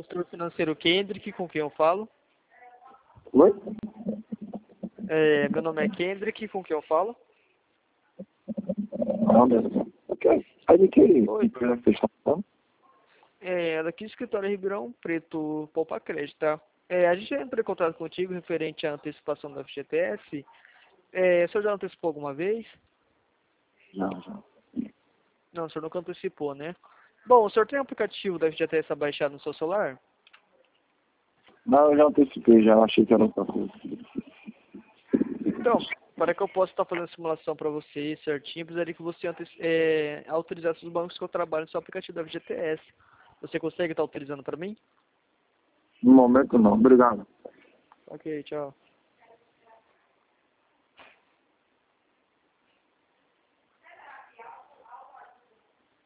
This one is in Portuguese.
Consultor financeiro Kendrick, com quem eu falo? Oi? Meu nome é Kendrick, com quem eu falo? Anderson. Ok. Aí de que Oi. empresa que vocês estão falando? Daqui do escritório Ribeirão Preto, Poupa Crédito, tá? A gente já entrou em contato contigo referente à antecipação do FGTS. O senhor já antecipou alguma vez? Já. Não, o senhor nunca antecipou, né? Bom, o senhor tem o aplicativo da FGTS baixado no seu celular? Não, eu já antecipei, já achei que era outra coisa. Então, para que eu possa estar fazendo a simulação para você certinho, precisaria que você autorizasse os bancos que eu trabalho no seu aplicativo da FGTS. Você consegue estar autorizando para mim? No momento não, obrigado. Ok, tchau.